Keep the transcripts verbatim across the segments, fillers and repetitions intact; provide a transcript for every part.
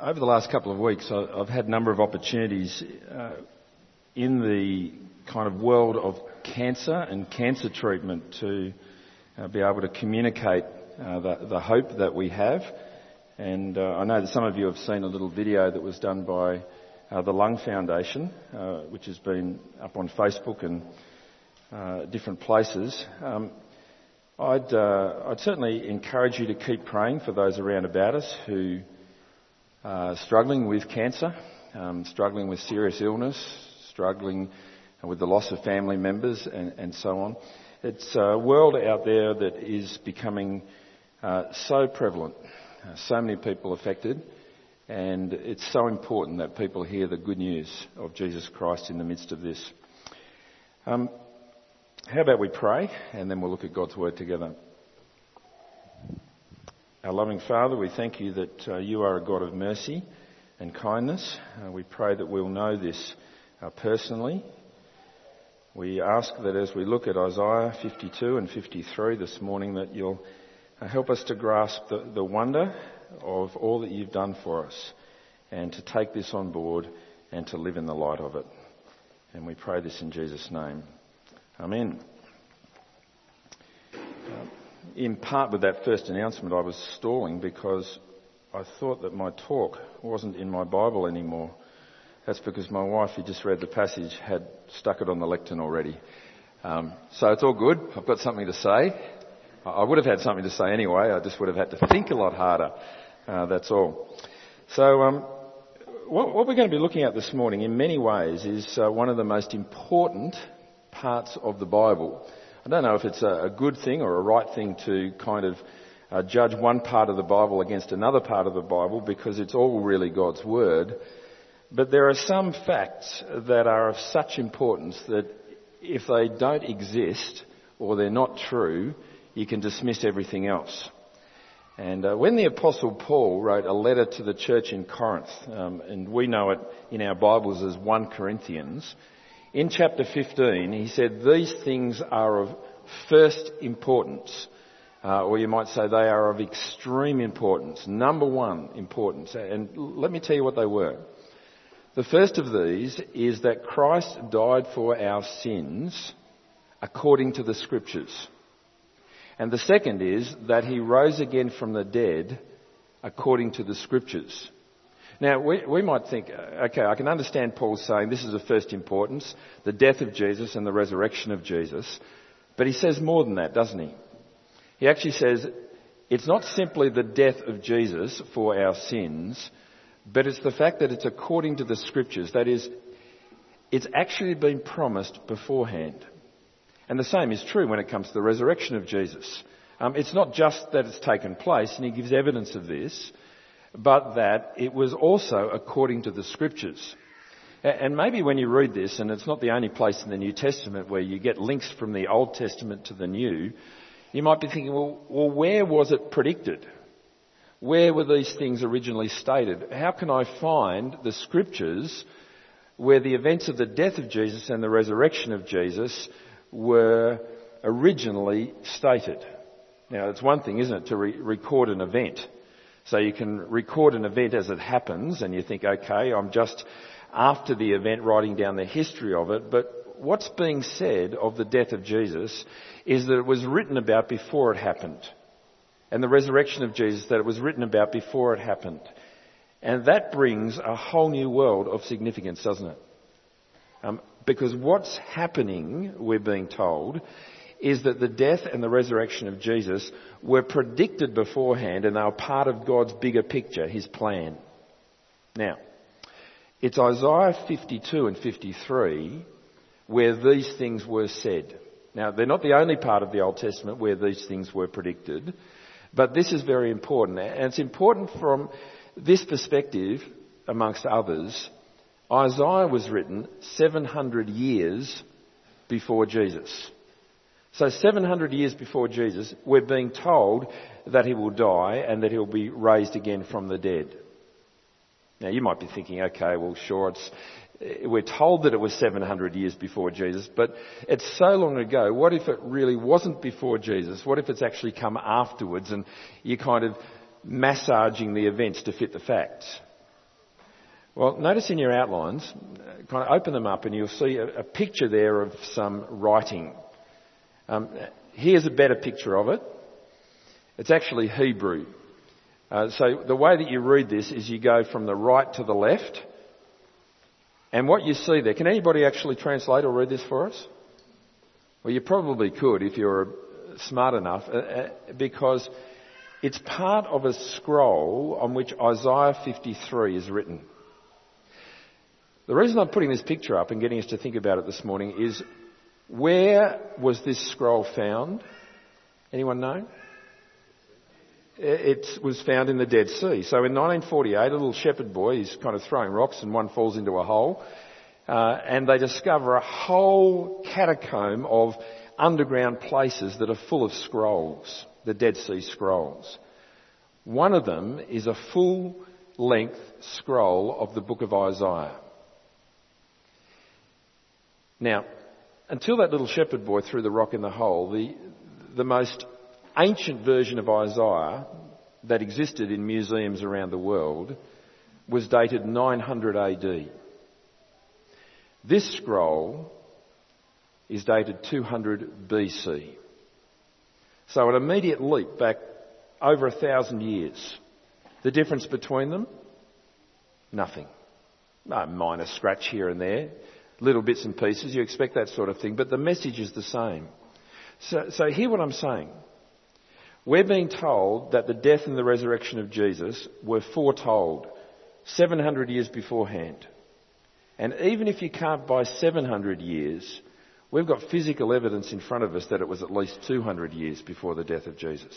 over the last couple of weeks, I've had a number of opportunities uh, in the kind of world of cancer and cancer treatment to uh, be able to communicate uh, the, the hope that we have. And uh, I know that some of you have seen a little video that was done by uh, the Lung Foundation, uh, which has been up on Facebook and uh, different places. Um, I'd, uh, I'd certainly encourage you to keep praying for those around about us who are struggling with cancer, um, struggling with serious illness, struggling with the loss of family members and, and so on. It's a world out there that is becoming uh, so prevalent, uh, so many people affected, and it's so important that people hear the good news of Jesus Christ in the midst of this. Um, how about we pray, and then we'll look at God's Word together. Our loving Father, we thank you that uh, you are a God of mercy and kindness. Uh, we pray that we'll know this uh, personally. We ask that as we look at Isaiah fifty-two and fifty-three this morning, that you'll uh, help us to grasp the, the wonder of all that you've done for us, and to take this on board and to live in the light of it. And we pray this in Jesus' name. Amen. Uh, in part with that first announcement, I was stalling because I thought that my talk wasn't in my Bible anymore. That's because my wife, who just read the passage, had stuck it on the lectern already. Um, so it's all good. I've got something to say. I would have had something to say anyway. I just would have had to think a lot harder. Uh, that's all. So um, what, what we're going to be looking at this morning, in many ways, is uh, one of the most important parts of the Bible. I don't know if it's a, a good thing or a right thing to kind of uh, judge one part of the Bible against another part of the Bible, because it's all really God's Word. But there are some facts that are of such importance that if they don't exist or they're not true, you can dismiss everything else. And uh, when the Apostle Paul wrote a letter to the church in Corinth, um, and we know it in our Bibles as First Corinthians, in chapter fifteen, he said, these things are of first importance, uh, or you might say they are of extreme importance, number one importance. And let me tell you what they were. The first of these is that Christ died for our sins according to the Scriptures. And the second is that he rose again from the dead according to the Scriptures. Now, we, we might think, okay, I can understand Paul saying this is of first importance, the death of Jesus and the resurrection of Jesus. But he says more than that, doesn't he? He actually says it's not simply the death of Jesus for our sins, but it's the fact that it's according to the Scriptures. That is, it's actually been promised beforehand. And the same is true when it comes to the resurrection of Jesus. Um, it's not just that it's taken place, and he gives evidence of this, but that it was also according to the Scriptures. And maybe when you read this, and it's not the only place in the New Testament where you get links from the Old Testament to the New, you might be thinking, well, well where was it predicted? Where were these things originally stated? How can I find the Scriptures where the events of the death of Jesus and the resurrection of Jesus were originally stated? Now, it's one thing, isn't it, to re- record an event. So you can record an event as it happens, and you think, okay, I'm just after the event writing down the history of it. But what's being said of the death of Jesus is that it was written about before it happened. And the resurrection of Jesus, that it was written about before it happened. And that brings a whole new world of significance, doesn't it? Um, because what's happening, we're being told, is that the death and the resurrection of Jesus were predicted beforehand, and they were part of God's bigger picture, his plan. Now, it's Isaiah fifty-two and fifty-three where these things were said. Now, they're not the only part of the Old Testament where these things were predicted, but this is very important. And it's important from this perspective, amongst others. Isaiah was written seven hundred years before Jesus. So seven hundred years before Jesus, we're being told that he will die and that he'll be raised again from the dead. Now, you might be thinking, okay, well, sure, it's, we're told that it was seven hundred years before Jesus, but it's so long ago. What if it really wasn't before Jesus? What if it's actually come afterwards and you're kind of massaging the events to fit the facts? Well, notice in your outlines, kind of open them up and you'll see a, a picture there of some writing. Um, here's a better picture of it. It's actually Hebrew. Uh, so the way that you read this is you go from the right to the left. And what you see there, can anybody actually translate or read this for us? Well, you probably could if you're smart enough, uh, because it's part of a scroll on which Isaiah fifty-three is written. The reason I'm putting this picture up and getting us to think about it this morning is, where was this scroll found? Anyone know? It was found in the Dead Sea. So in nineteen forty-eight, a little shepherd boy, he's kind of throwing rocks and one falls into a hole, uh, and they discover a whole catacomb of underground places that are full of scrolls, the Dead Sea Scrolls. One of them is a full-length scroll of the book of Isaiah. Now, until that little shepherd boy threw the rock in the hole, the, the most ancient version of Isaiah that existed in museums around the world was dated nine hundred A D. This scroll is dated two hundred B C. So an immediate leap back over a thousand years. The difference between them? Nothing. A minor scratch here and there. Little bits and pieces. You expect that sort of thing. But the message is the same. So, so hear what I'm saying. We're being told that the death and the resurrection of Jesus were foretold seven hundred years beforehand. And even if you can't buy seven hundred years, we've got physical evidence in front of us that it was at least two hundred years before the death of Jesus.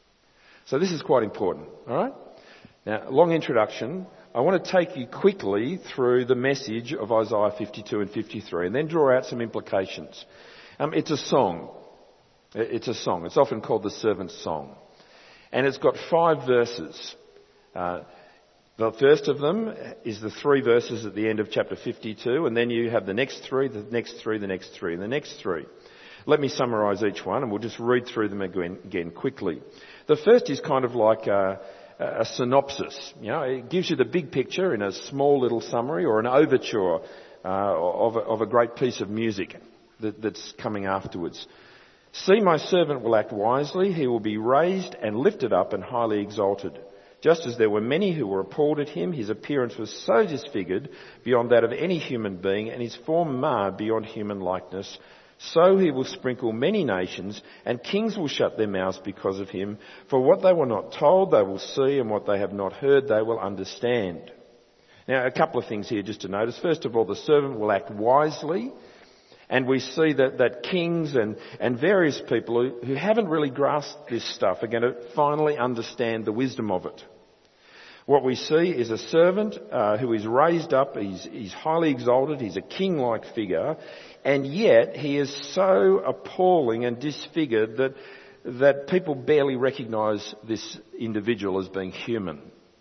So this is quite important, all right? Now, long introduction. I want to take you quickly through the message of Isaiah fifty-two and fifty-three and then draw out some implications. Um, it's a song. It's a song. It's often called the Servant's Song. And it's got five verses. Uh, the first of them is the three verses at the end of chapter fifty-two, and then you have the next three, the next three, the next three, and the next three. Let me summarise each one, and we'll just read through them again, again quickly. The first is kind of like a, a synopsis. You know, it gives you the big picture in a small little summary, or an overture uh, of, a, of a great piece of music that, that's coming afterwards. See, my servant will act wisely. He will be raised and lifted up and highly exalted. Just as there were many who were appalled at him, his appearance was so disfigured beyond that of any human being, and his form marred beyond human likeness. So he will sprinkle many nations, and kings will shut their mouths because of him. For what they were not told, they will see, and what they have not heard, they will understand. Now, a couple of things here just to notice. First of all, the servant will act wisely. And we see that, that kings and, and various people who, who haven't really grasped this stuff are going to finally understand the wisdom of it. What we see is a servant uh, who is raised up, he's, he's highly exalted, he's a king-like figure, and yet he is so appalling and disfigured that, that people barely recognise this individual as being human.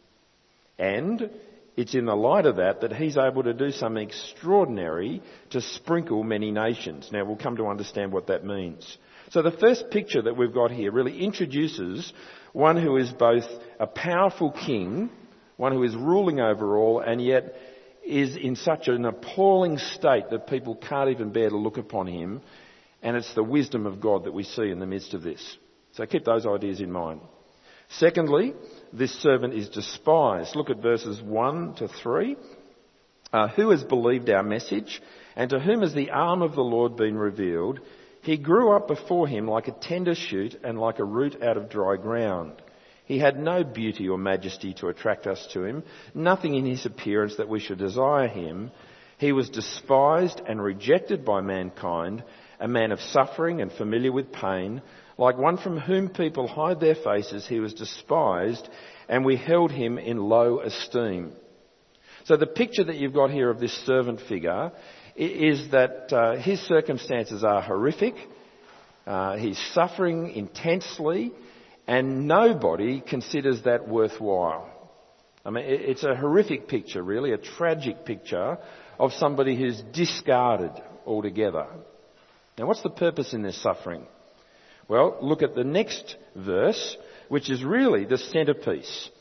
And it's in the light of that that he's able to do something extraordinary to sprinkle many nations. Now, we'll come to understand what that means. So the first picture that we've got here really introduces one who is both a powerful king, one who is ruling over all, and yet is in such an appalling state that people can't even bear to look upon him. And it's the wisdom of God that we see in the midst of this. So keep those ideas in mind. Secondly, this servant is despised. Look at verses one to three. Uh, who has believed our message? And to whom has the arm of the Lord been revealed? He grew up before him like a tender shoot and like a root out of dry ground. He had no beauty or majesty to attract us to him, nothing in his appearance that we should desire him. He was despised and rejected by mankind, a man of suffering and familiar with pain. Like one from whom people hide their faces, he was despised, and we held him in low esteem. So the picture that you've got here of this servant figure is that uh, his circumstances are horrific. Uh, he's suffering intensely, and nobody considers that worthwhile. I mean, it's a horrific picture, really, a tragic picture of somebody who's discarded altogether. Now, what's the purpose in this suffering? Well, look at the next verse, which is really the centrepiece.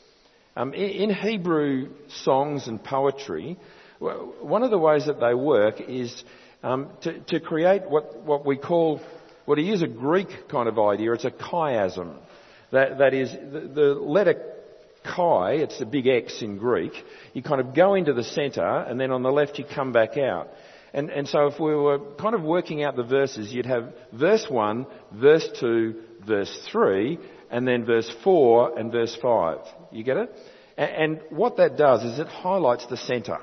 Um, in, in Hebrew songs and poetry, one of the ways that they work is um, to, to create what, what we call, what he is a Greek kind of idea. It's a chiasm. That, that is, the, the letter chi, it's the big X in Greek, you kind of go into the centre and then on the left you come back out. And, and so if we were kind of working out the verses, you'd have verse one, verse two, verse three, and then verse four and verse five. You get it? And, and what that does is it highlights the centre.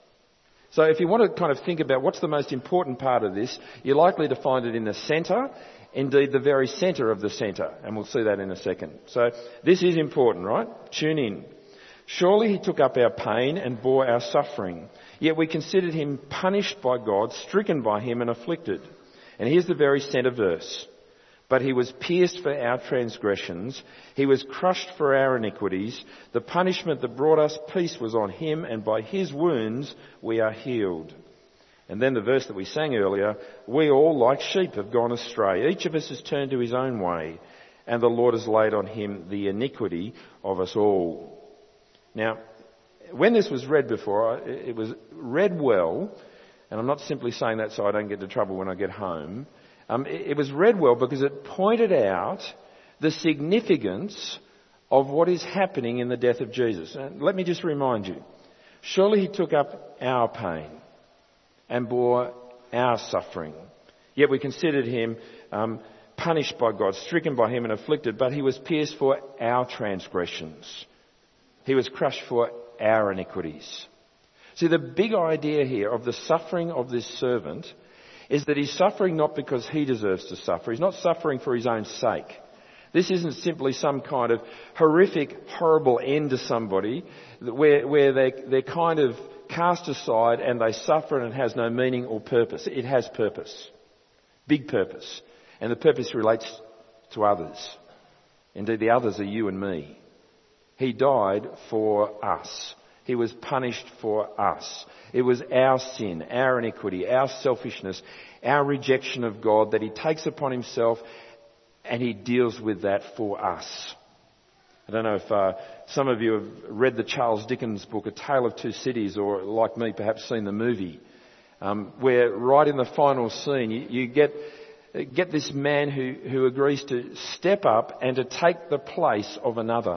So if you want to kind of think about what's the most important part of this, you're likely to find it in the centre, indeed the very centre of the centre, and we'll see that in a second. So this is important, right? Tune in. Surely he took up our pain and bore our suffering, yet we considered him punished by God, stricken by him and afflicted. And here's the very centre verse. But he was pierced for our transgressions, he was crushed for our iniquities. The punishment that brought us peace was on him, and by his wounds we are healed. And then the verse that we sang earlier, we all like sheep have gone astray. Each of us has turned to his own way, and the Lord has laid on him the iniquity of us all. Now, when this was read before, it was read well, and I'm not simply saying that so I don't get into trouble when I get home. Um, it was read well because it pointed out the significance of what is happening in the death of Jesus. And let me just remind you, surely he took up our pain and bore our suffering. Yet we considered him um, punished by God, stricken by him and afflicted, but he was pierced for our transgressions. He was crushed for our iniquities. See, the big idea here of the suffering of this servant is that he's suffering not because he deserves to suffer. He's not suffering for his own sake. This isn't simply some kind of horrific, horrible end to somebody where, where they, they're kind of cast aside and they suffer and it has no meaning or purpose. It has purpose. Big purpose. And the purpose relates to others. Indeed, the others are you and me. He died for us. He was punished for us. It was our sin, our iniquity, our selfishness, our rejection of God that he takes upon himself, and he deals with that for us. I don't know if uh, some of you have read the Charles Dickens book, A Tale of Two Cities, or like me, perhaps seen the movie, um, where right in the final scene you, you get get this man who, who agrees to step up and to take the place of another.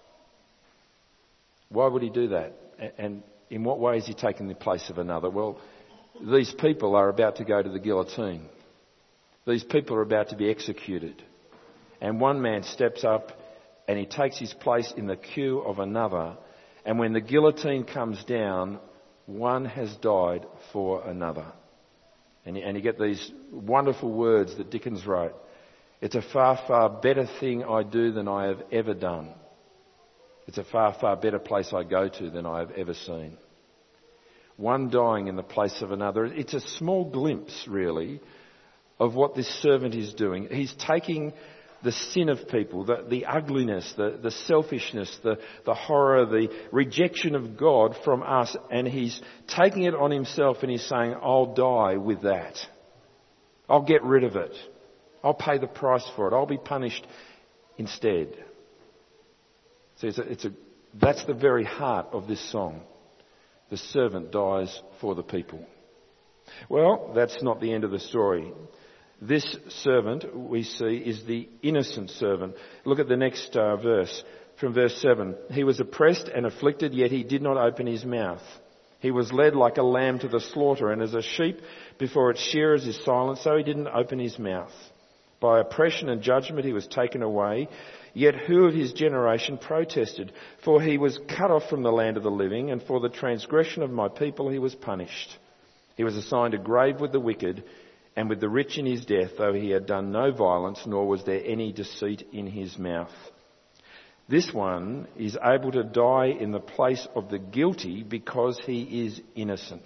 Why would he do that? And in what way is he taking the place of another? Well, these people are about to go to the guillotine. These people are about to be executed. And one man steps up and he takes his place in the queue of another. And when the guillotine comes down, one has died for another. And you, and you get these wonderful words that Dickens wrote. It's a far, far better thing I do than I have ever done. It's a far, far better place I go to than I have ever seen. One dying in the place of another. It's a small glimpse, really, of what this servant is doing. He's taking the sin of people, the, the ugliness, the, the selfishness, the, the horror, the rejection of God from us, and he's taking it on himself and he's saying, I'll die with that. I'll get rid of it. I'll pay the price for it. I'll be punished instead. So it's a, it's a, that's the very heart of this song. The servant dies for the people. Well, that's not the end of the story. This servant, we see, is the innocent servant. Look at the next uh, verse, from verse seven. He was oppressed and afflicted, yet he did not open his mouth. He was led like a lamb to the slaughter, and as a sheep before its shearers is silent, so he didn't open his mouth. By oppression and judgment he was taken away. Yet who of his generation protested? For he was cut off from the land of the living, and for the transgression of my people he was punished. He was assigned a grave with the wicked, and with the rich in his death, though he had done no violence, nor was there any deceit in his mouth. This one is able to die in the place of the guilty because he is innocent.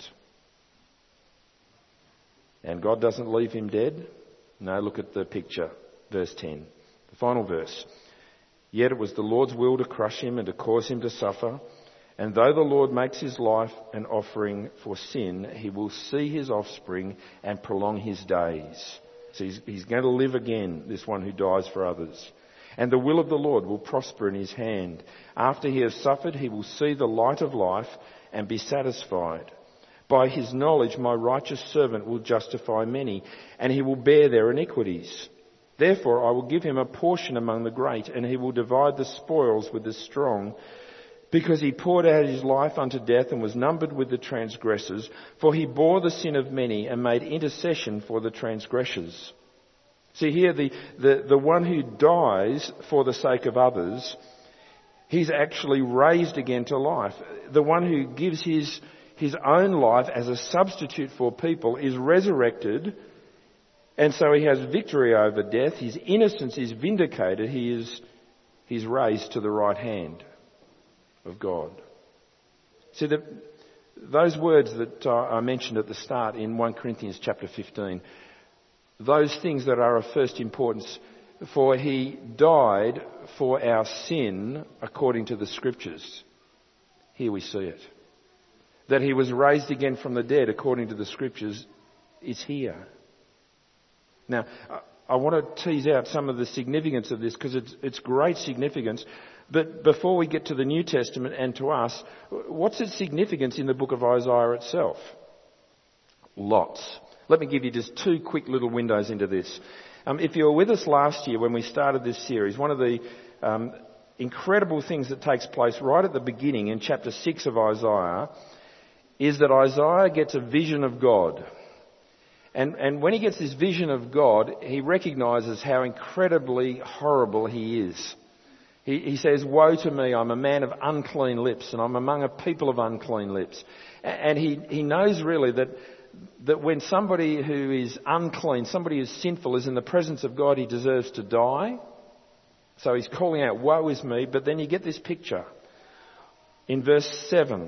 And God doesn't leave him dead. No, look at the picture, verse ten, the final verse. Yet it was the Lord's will to crush him and to cause him to suffer. And though the Lord makes his life an offering for sin, he will see his offspring and prolong his days. So he's, he's going to live again, this one who dies for others. and the will of the Lord will prosper in his hand. After he has suffered, he will see the light of life and be satisfied. By his knowledge, my righteous servant will justify many, and he will bear their iniquities. Therefore, I will give him a portion among the great, and he will divide the spoils with the strong, because he poured out his life unto death and was numbered with the transgressors. For he bore the sin of many and made intercession for the transgressors. See here, the, the, the one who dies for the sake of others, he's actually raised again to life. The one who gives his, his own life as a substitute for people is resurrected, and so he has victory over death. His innocence is vindicated. He is he's raised to the right hand of God. See, the, those words that uh, I mentioned at the start in First Corinthians chapter fifteen, those things that are of first importance, for he died for our sin according to the Scriptures. Here we see it. That he was raised again from the dead according to the Scriptures is here. Now, I want to tease out some of the significance of this because it's, it's great significance. But before we get to the New Testament and to us, what's its significance in the book of Isaiah itself? Lots. Let me give you just two quick little windows into this. Um, if you were with us last year when we started this series, one of the um, incredible things that takes place right at the beginning in chapter six of Isaiah is that Isaiah gets a vision of God. And, and when he gets this vision of God, he recognises how incredibly horrible he is. He, he says, "Woe to me, I'm a man of unclean lips, and I'm among a people of unclean lips." And he, he knows really that, that when somebody who is unclean, somebody who's sinful, is in the presence of God, he deserves to die. So he's calling out, "Woe is me," but then you get this picture. In verse seven,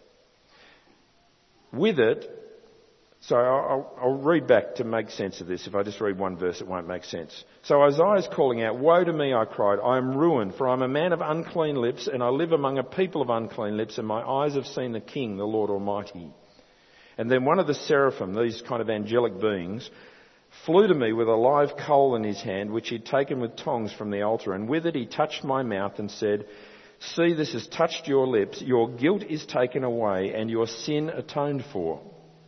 with it, so I'll, I'll read back to make sense of this. If I just read one verse, it won't make sense. So Isaiah's calling out, "Woe to me," I cried, "I am ruined, for I am a man of unclean lips, and I live among a people of unclean lips, and my eyes have seen the King, the Lord Almighty." And then one of the seraphim, these kind of angelic beings, flew to me with a live coal in his hand, which he'd taken with tongs from the altar, and with it he touched my mouth and said, "See, this has touched your lips. Your guilt is taken away, and your sin atoned for."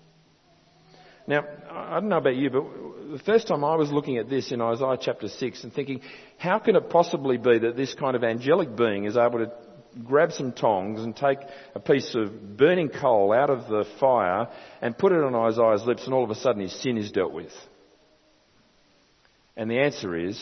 Now, I don't know about you, but the first time I was looking at this in Isaiah chapter six and thinking, how can it possibly be that this kind of angelic being is able to grab some tongs and take a piece of burning coal out of the fire and put it on Isaiah's lips, and all of a sudden his sin is dealt with? And the answer is,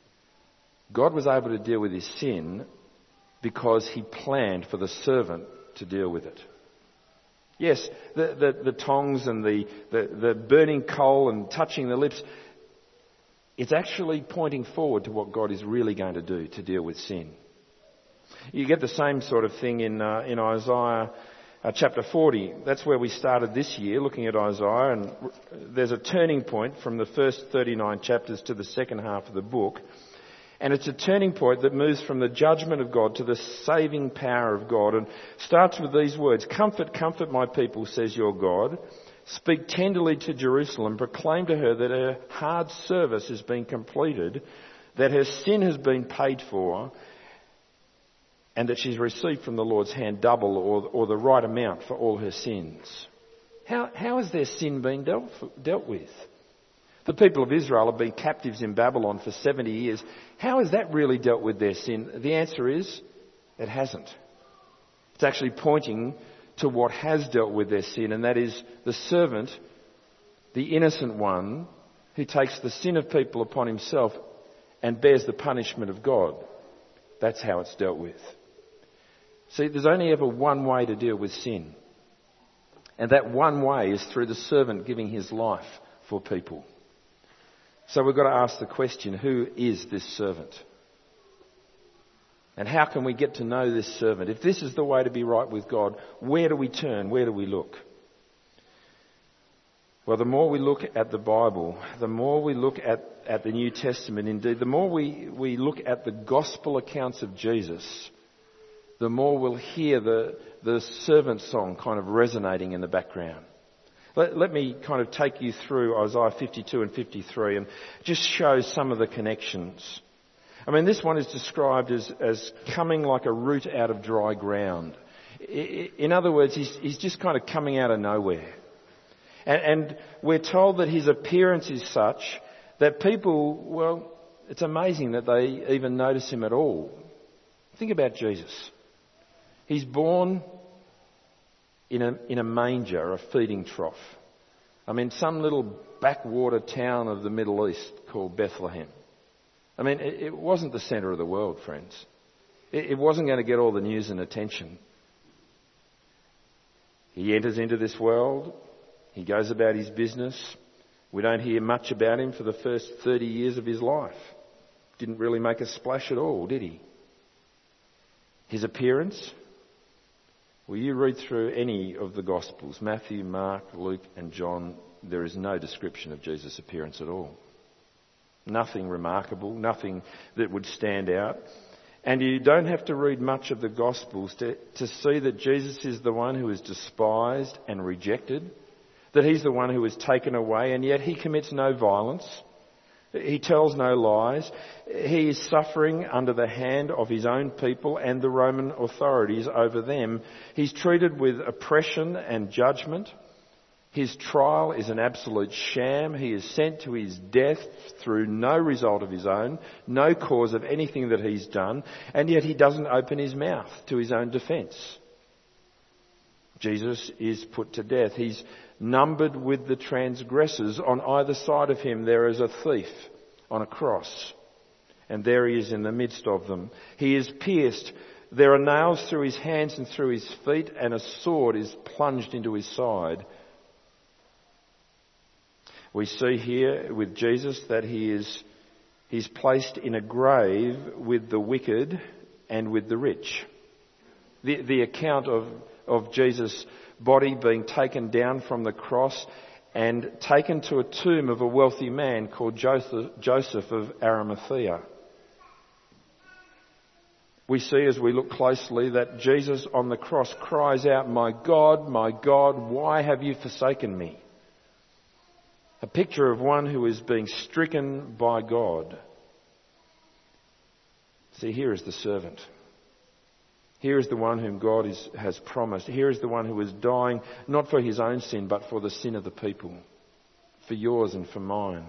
God was able to deal with his sin because he planned for the servant to deal with it. Yes, the, the, the tongs and the, the, the burning coal and touching the lips, it's actually pointing forward to what God is really going to do to deal with sin. You get the same sort of thing in, uh, in Isaiah uh, chapter forty. That's where we started this year, looking at Isaiah, and there's a turning point from the first thirty-nine chapters to the second half of the book. And it's a turning point that moves from the judgment of God to the saving power of God, and starts with these words: "Comfort, comfort my people, says your God. Speak tenderly to Jerusalem. Proclaim to her that her hard service has been completed, that her sin has been paid for, and that she's received from the Lord's hand double, or, or the right amount for all her sins." How, how has their sin been dealt, dealt with? The people of Israel have been captives in Babylon for seventy years. How has that really dealt with their sin? The answer is, it hasn't. It's actually pointing to what has dealt with their sin, and that is the servant, the innocent one, who takes the sin of people upon himself and bears the punishment of God. That's how it's dealt with. See, there's only ever one way to deal with sin. And that one way is through the servant giving his life for people. So we've got to ask the question, who is this servant? And how can we get to know this servant? If this is the way to be right with God, where do we turn? Where do we look? Well, the more we look at the Bible, the more we look at, at the New Testament, indeed, the more we, we look at the gospel accounts of Jesus, the more we'll hear the, the servant song kind of resonating in the background. Let, let me kind of take you through Isaiah fifty-two and fifty-three and just show some of the connections. I mean, this one is described as, as coming like a root out of dry ground. In other words, he's, he's just kind of coming out of nowhere. And, and we're told that his appearance is such that people, well, it's amazing that they even notice him at all. Think about Jesus. He's born in a, in a manger, a feeding trough. I mean, some little backwater town of the Middle East called Bethlehem. I mean, it, it wasn't the centre of the world, friends. It, it wasn't going to get all the news and attention. He enters into this world. He goes about his business. We don't hear much about him for the first thirty years of his life. Didn't really make a splash at all, did he? His appearance? Well, you read through any of the Gospels, Matthew, Mark, Luke and John, there is no description of Jesus' appearance at all. Nothing remarkable, nothing that would stand out. And you don't have to read much of the Gospels to, to see that Jesus is the one who is despised and rejected, that he's the one who is taken away, and yet he commits no violence. He tells no lies. He is suffering under the hand of his own people and the Roman authorities over them. He's treated with oppression and judgment. His trial is an absolute sham. He is sent to his death through no result of his own, no cause of anything that he's done, and yet he doesn't open his mouth to his own defence. Jesus is put to death. He's numbered with the transgressors. On either side of him there is a thief on a cross, and there he is in the midst of them. He is pierced. There are nails through his hands and through his feet, and a sword is plunged into his side. We see here with Jesus that he is he's placed in a grave with the wicked and with the rich. The, the account of, of Jesus' body being taken down from the cross and taken to a tomb of a wealthy man called Joseph, Joseph of Arimathea. We see as we look closely that Jesus on the cross cries out, "My God, my God, why have you forsaken me?" A picture of one who is being stricken by God. See, here is the servant. Here is the one whom God is, has promised. Here is the one who is dying, not for his own sin, but for the sin of the people. For yours and for mine.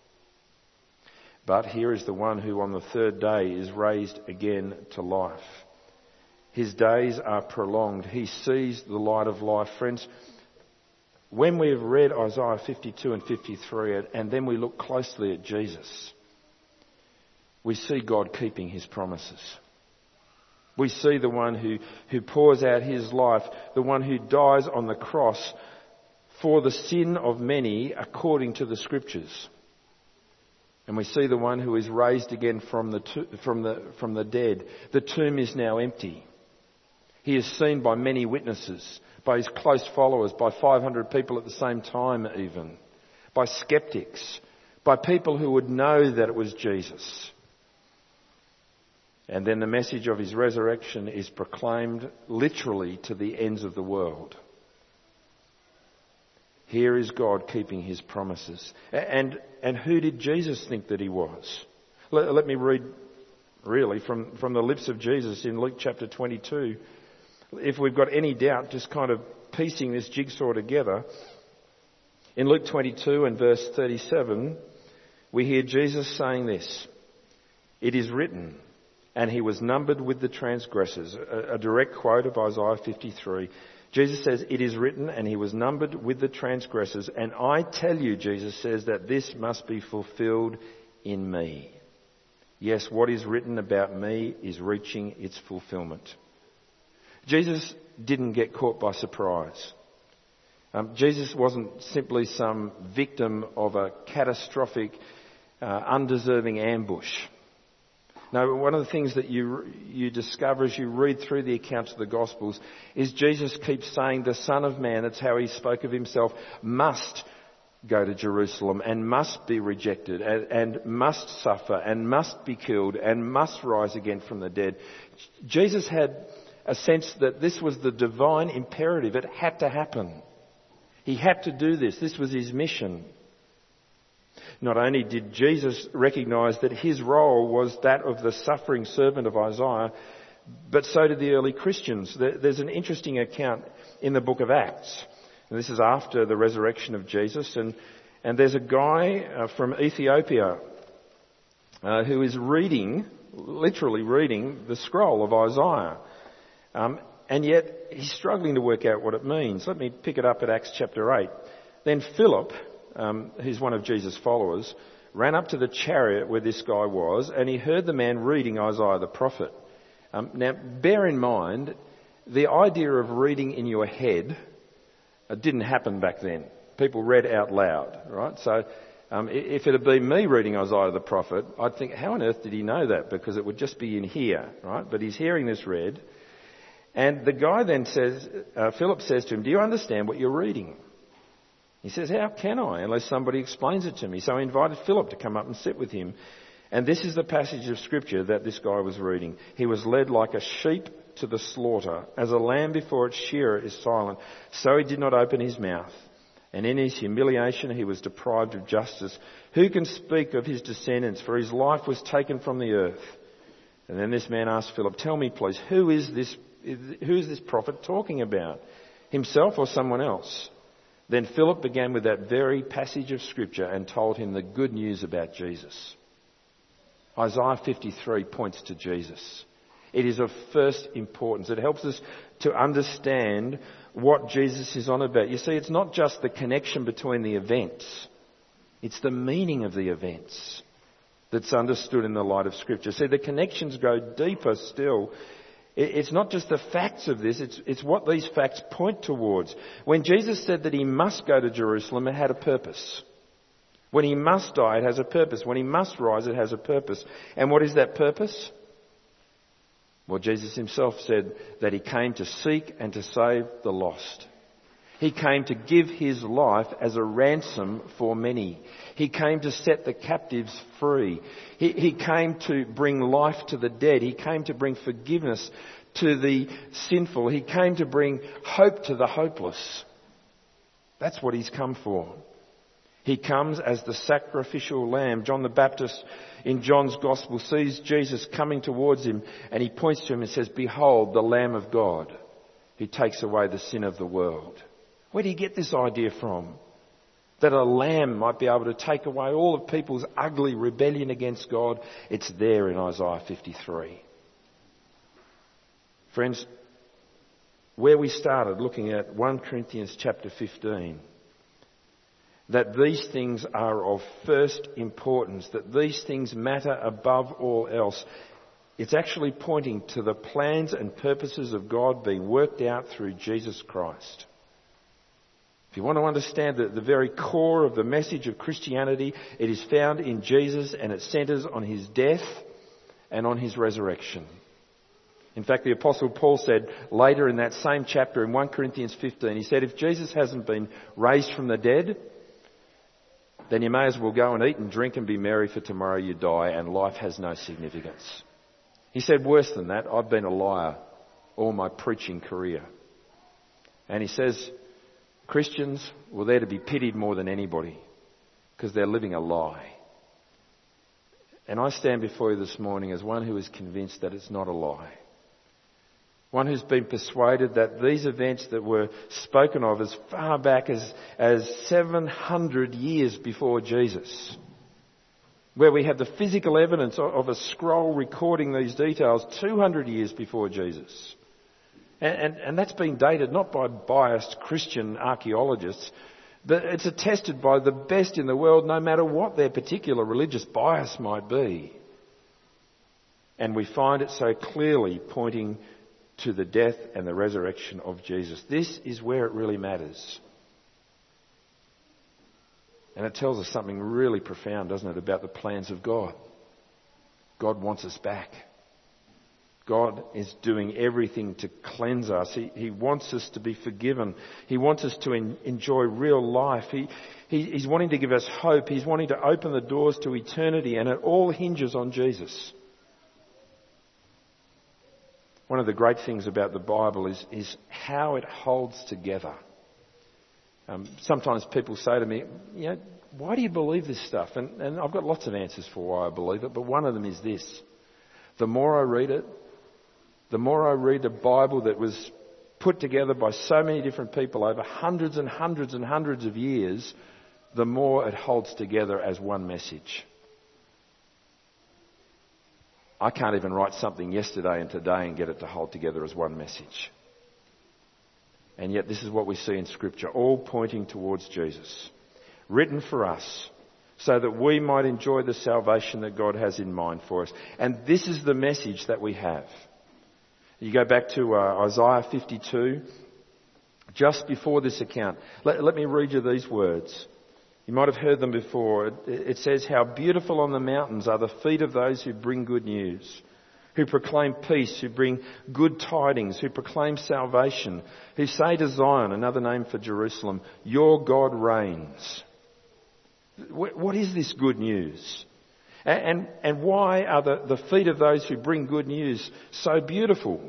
But here is the one who on the third day is raised again to life. His days are prolonged. He sees the light of life. Friends, when we have read Isaiah fifty-two and fifty-three, and then we look closely at Jesus, we see God keeping his promises. We see the one who, who pours out his life, the one who dies on the cross for the sin of many according to the Scriptures. And we see the one who is raised again from the, to, from the, from the dead. The tomb is now empty. He is seen by many witnesses, by his close followers, by five hundred people at the same time even, by skeptics, by people who would know that it was Jesus. And then the message of his resurrection is proclaimed literally to the ends of the world. Here is God keeping his promises. And, and who did Jesus think that he was? Let, let me read really from, from the lips of Jesus in Luke chapter twenty-two. If we've got any doubt, just kind of piecing this jigsaw together. In Luke twenty-two and verse thirty-seven, we hear Jesus saying this: "It is written, and he was numbered with the transgressors." A, a direct quote of Isaiah fifty-three. Jesus says, "It is written, and he was numbered with the transgressors. And I tell you," Jesus says, "that this must be fulfilled in me." Yes, what is written about me is reaching its fulfillment. Jesus didn't get caught by surprise. Um, Jesus wasn't simply some victim of a catastrophic, uh, undeserving ambush. No, one of the things that you you discover as you read through the accounts of the Gospels is Jesus keeps saying the Son of Man, that's how he spoke of himself, must go to Jerusalem and must be rejected and, and must suffer and must be killed and must rise again from the dead. Jesus had a sense that this was the divine imperative. It had to happen. He had to do this. This was his mission. Not only did Jesus recognise that his role was that of the suffering servant of Isaiah, but so did the early Christians. There's an interesting account in the book of Acts. And this is after the resurrection of Jesus. And, and there's a guy uh, from Ethiopia uh, who is reading, literally reading, the scroll of Isaiah. Um, and yet he's struggling to work out what it means. Let me pick it up at Acts chapter eight. Then Philip, um, who's one of Jesus' followers, ran up to the chariot where this guy was, and he heard the man reading Isaiah the prophet. Um, now, bear in mind, the idea of reading in your head uh, didn't happen back then. People read out loud, right? So um, if it had been me reading Isaiah the prophet, I'd think, how on earth did he know that? Because it would just be in here, right? But he's hearing this read. And the guy then says, uh, Philip says to him, do you understand what you're reading? He says, how can I, unless somebody explains it to me? So he invited Philip to come up and sit with him. And this is the passage of scripture that this guy was reading. He was led like a sheep to the slaughter, as a lamb before its shearer is silent. So he did not open his mouth. And in his humiliation he was deprived of justice. Who can speak of his descendants? For his life was taken from the earth. And then this man asked Philip, tell me please, who is this, who is this prophet talking about? Himself or someone else? Then Philip began with that very passage of scripture and told him the good news about Jesus. Isaiah fifty-three points to Jesus. It is of first importance. It helps us to understand what Jesus is on about. You see, it's not just the connection between the events. It's the meaning of the events that's understood in the light of Scripture. See, the connections go deeper still. It's not just the facts of this, it's, it's what these facts point towards. When Jesus said that he must go to Jerusalem, it had a purpose. When he must die, it has a purpose. When he must rise, it has a purpose. And what is that purpose? Well, Jesus himself said that he came to seek and to save the lost. He came to give his life as a ransom for many. He came to set the captives free. He, he came to bring life to the dead. He came to bring forgiveness to the sinful. He came to bring hope to the hopeless. That's what he's come for. He comes as the sacrificial lamb. John the Baptist in John's Gospel sees Jesus coming towards him and he points to him and says, behold, the Lamb of God who takes away the sin of the world. Where do you get this idea from? That a lamb might be able to take away all of people's ugly rebellion against God. It's there in Isaiah fifty-three. Friends, where we started looking at First Corinthians chapter fifteen, that these things are of first importance, that these things matter above all else. It's actually pointing to the plans and purposes of God being worked out through Jesus Christ. If you want to understand the, the very core of the message of Christianity, it is found in Jesus and it centres on his death and on his resurrection. In fact, the Apostle Paul said later in that same chapter in First Corinthians fifteen, he said, if Jesus hasn't been raised from the dead, then you may as well go and eat and drink and be merry, for tomorrow you die and life has no significance. He said worse than that, I've been a liar all my preaching career. And he says, Christians, well, they're to be pitied more than anybody because they're living a lie. And I stand before you this morning as one who is convinced that it's not a lie. One who's been persuaded that these events that were spoken of as far back as, as seven hundred years before Jesus, where we have the physical evidence of, of a scroll recording these details two hundred years before Jesus. And, and, and that's been dated not by biased Christian archaeologists, but it's attested by the best in the world, no matter what their particular religious bias might be. And we find it so clearly pointing to the death and the resurrection of Jesus. This is where it really matters. And it tells us something really profound, doesn't it, about the plans of God. God wants us back. God is doing everything to cleanse us. He, he wants us to be forgiven. He wants us to en- enjoy real life. He, he, he's wanting to give us hope. He's wanting to open the doors to eternity, and it all hinges on Jesus. One of the great things about the Bible is, is how it holds together. Um, sometimes people say to me, you know, why do you believe this stuff? And, and I've got lots of answers for why I believe it, but one of them is this. The more I read it, the more I read a Bible that was put together by so many different people over hundreds and hundreds and hundreds of years, the more it holds together as one message. I can't even write something yesterday and today and get it to hold together as one message. And yet this is what we see in Scripture, all pointing towards Jesus. Written for us, so that we might enjoy the salvation that God has in mind for us. And this is the message that we have. You go back to uh, Isaiah fifty-two, just before this account. Let, let me read you these words. You might have heard them before. It, it says, "How beautiful on the mountains are the feet of those who bring good news, who proclaim peace, who bring good tidings, who proclaim salvation, who say to Zion," another name for Jerusalem, "Your God reigns." What is this good news? And, and why are the, the feet of those who bring good news so beautiful?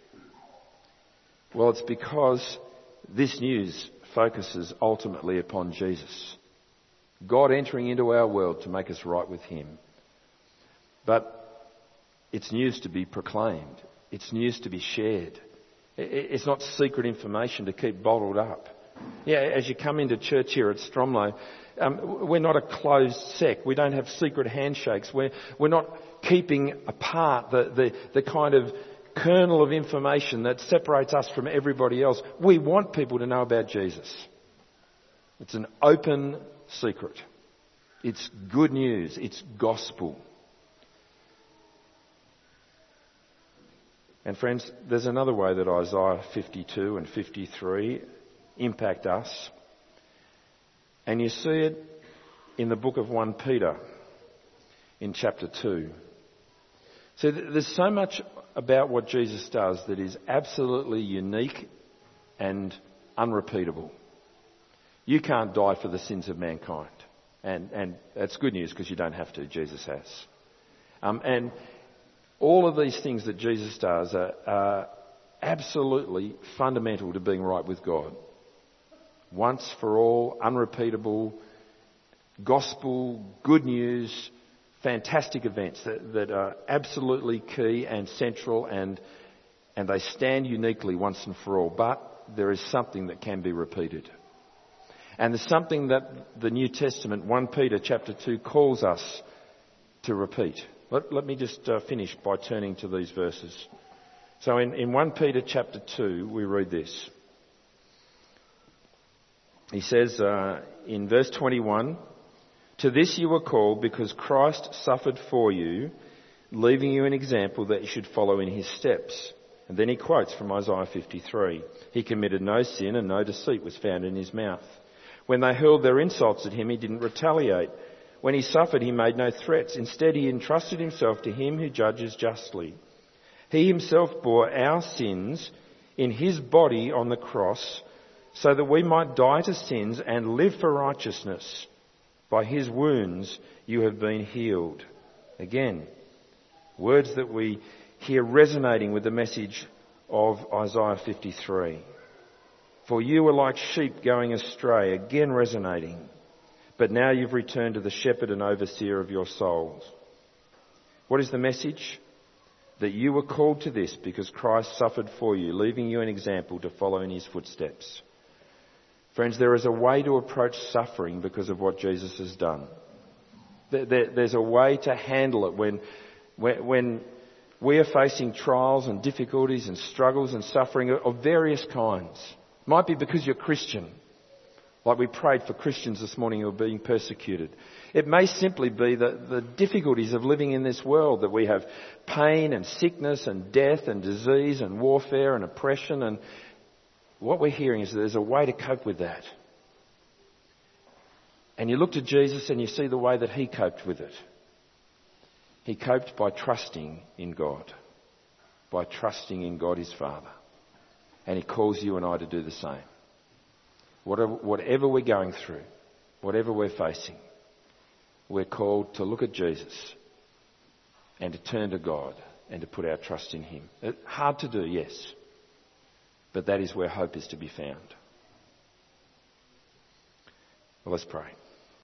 Well, it's because this news focuses ultimately upon Jesus. God entering into our world to make us right with Him. But it's news to be proclaimed. It's news to be shared. It's not secret information to keep bottled up. Yeah, as you come into church here at Stromlo, um, we're not a closed sect. We don't have secret handshakes. We're, we're not keeping apart the, the, the kind of kernel of information that separates us from everybody else. We want people to know about Jesus. It's an open secret. It's good news. It's gospel. And friends, there's another way that Isaiah fifty-two and fifty-three impact us. And you see it in the book of First Peter in chapter two. So there's so much about what Jesus does that is absolutely unique and unrepeatable. You can't die for the sins of mankind. And, and that's good news because you don't have to. Jesus has. Um, and all of these things that Jesus does are, are absolutely fundamental to being right with God. Once for all, unrepeatable, gospel, good news, fantastic events that, that are absolutely key and central, and and they stand uniquely once and for all. But there is something that can be repeated. And there's something that the New Testament, First Peter chapter two, calls us to repeat. Let, let me just uh, finish by turning to these verses. So in, in First Peter chapter two, we read this. He says uh, in verse twenty-one, "To this you were called because Christ suffered for you, leaving you an example that you should follow in his steps." And then he quotes from Isaiah fifty-three, "He committed no sin and no deceit was found in his mouth. When they hurled their insults at him, he didn't retaliate. When he suffered, he made no threats. Instead, he entrusted himself to him who judges justly. He himself bore our sins in his body on the cross, so that we might die to sins and live for righteousness. By his wounds you have been healed." Again, words that we hear resonating with the message of Isaiah fifty-three. "For you were like sheep going astray," again resonating. "But now you've returned to the shepherd and overseer of your souls." What is the message? That you were called to this because Christ suffered for you, leaving you an example to follow in his footsteps. Friends, there is a way to approach suffering because of what Jesus has done. There's a way to handle it when, when we are facing trials and difficulties and struggles and suffering of various kinds. It might be because you're Christian, like we prayed for Christians this morning who are being persecuted. It may simply be the, the difficulties of living in this world, that we have pain and sickness and death and disease and warfare and oppression, and what we're hearing is that there's a way to cope with that. And you look to Jesus and you see the way that he coped with it. He coped by trusting in God, by trusting in God his Father. And he calls you and I to do the same. Whatever, whatever we're going through, whatever we're facing, we're called to look at Jesus and to turn to God and to put our trust in him. It's hard to do, yes. But that is where hope is to be found. Well, let's pray.